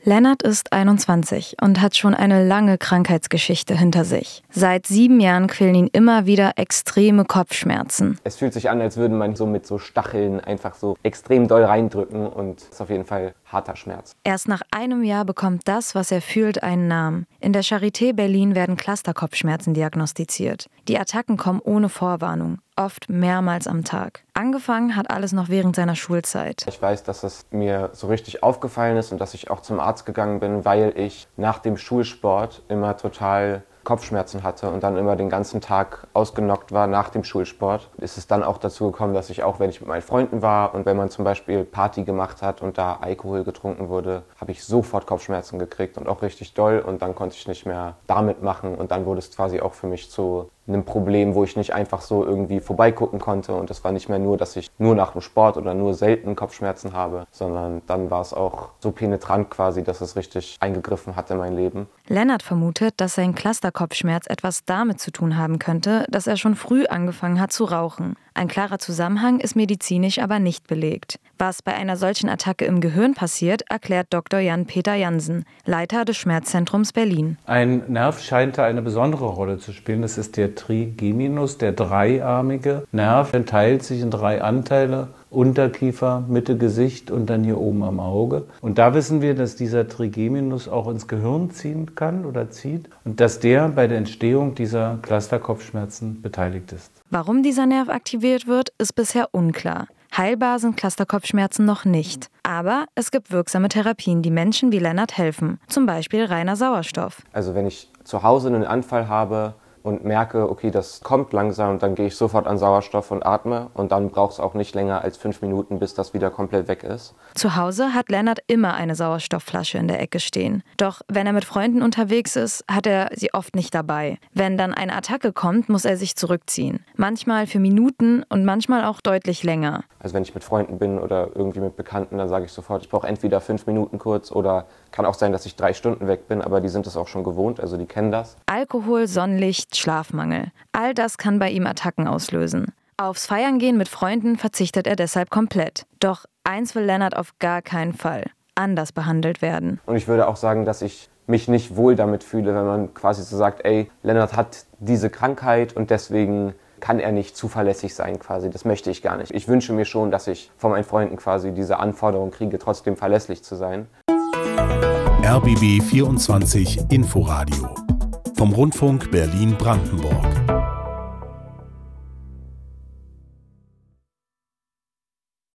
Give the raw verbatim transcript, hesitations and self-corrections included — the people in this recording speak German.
Lennart ist einundzwanzig und hat schon eine lange Krankheitsgeschichte hinter sich. Seit sieben Jahren quälen ihn immer wieder extreme Kopfschmerzen. Es fühlt sich an, als würde man so mit so Stacheln einfach so extrem doll reindrücken und es ist auf jeden Fall harter Schmerz. Erst nach einem Jahr bekommt das, was er fühlt, einen Namen. In der Charité Berlin werden Clusterkopfschmerzen diagnostiziert. Die Attacken kommen ohne Vorwarnung, oft mehrmals am Tag. Angefangen hat alles noch während seiner Schulzeit. Ich weiß, dass es mir so richtig aufgefallen ist und dass ich auch zum Arzt gegangen bin, weil ich nach dem Schulsport immer total Kopfschmerzen hatte und dann immer den ganzen Tag ausgenockt war nach dem Schulsport. Ist es dann auch dazu gekommen, dass ich auch, wenn ich mit meinen Freunden war und wenn man zum Beispiel Party gemacht hat und da Alkohol getrunken wurde, habe ich sofort Kopfschmerzen gekriegt und auch richtig doll und dann konnte ich nicht mehr damit machen und dann wurde es quasi auch für mich zu einem Problem, wo ich nicht einfach so irgendwie vorbeigucken konnte und es war nicht mehr nur, dass ich nur nach dem Sport oder nur selten Kopfschmerzen habe, sondern dann war es auch so penetrant quasi, dass es richtig eingegriffen hat in mein Leben. Lennart vermutet, dass sein Clusterkopfschmerz etwas damit zu tun haben könnte, dass er schon früh angefangen hat zu rauchen. Ein klarer Zusammenhang ist medizinisch aber nicht belegt. Was bei einer solchen Attacke im Gehirn passiert, erklärt Doktor Jan-Peter Jansen, Leiter des Schmerzzentrums Berlin. Ein Nerv scheint da eine besondere Rolle zu spielen. Das ist der Trigeminus, der dreiarmige Nerv. Er teilt sich in drei Anteile: Unterkiefer, Mitte Gesicht und dann hier oben am Auge. Und da wissen wir, dass dieser Trigeminus auch ins Gehirn ziehen kann oder zieht und dass der bei der Entstehung dieser Clusterkopfschmerzen beteiligt ist. Warum dieser Nerv aktiviert wird, ist bisher unklar. Heilbar sind Clusterkopfschmerzen noch nicht. Aber es gibt wirksame Therapien, die Menschen wie Lennart helfen. Zum Beispiel reiner Sauerstoff. Also wenn ich zu Hause einen Anfall habe und merke, okay, das kommt langsam, dann gehe ich sofort an Sauerstoff und atme und dann braucht es auch nicht länger als fünf Minuten, bis das wieder komplett weg ist. Zu Hause hat Lennart immer eine Sauerstoffflasche in der Ecke stehen. Doch wenn er mit Freunden unterwegs ist, hat er sie oft nicht dabei. Wenn dann eine Attacke kommt, muss er sich zurückziehen. Manchmal für Minuten und manchmal auch deutlich länger. Also wenn ich mit Freunden bin oder irgendwie mit Bekannten, dann sage ich sofort, ich brauche entweder fünf Minuten kurz oder kann auch sein, dass ich drei Stunden weg bin, aber die sind es auch schon gewohnt, also die kennen das. Alkohol, Sonnenlicht, Schlafmangel. All das kann bei ihm Attacken auslösen. Aufs Feiern gehen mit Freunden verzichtet er deshalb komplett. Doch eins will Lennart auf gar keinen Fall: anders behandelt werden. Und ich würde auch sagen, dass ich mich nicht wohl damit fühle, wenn man quasi so sagt, ey, Lennart hat diese Krankheit und deswegen kann er nicht zuverlässig sein quasi. Das möchte ich gar nicht. Ich wünsche mir schon, dass ich von meinen Freunden quasi diese Anforderung kriege, trotzdem verlässlich zu sein. R B B vierundzwanzig Inforadio vom Rundfunk Berlin-Brandenburg.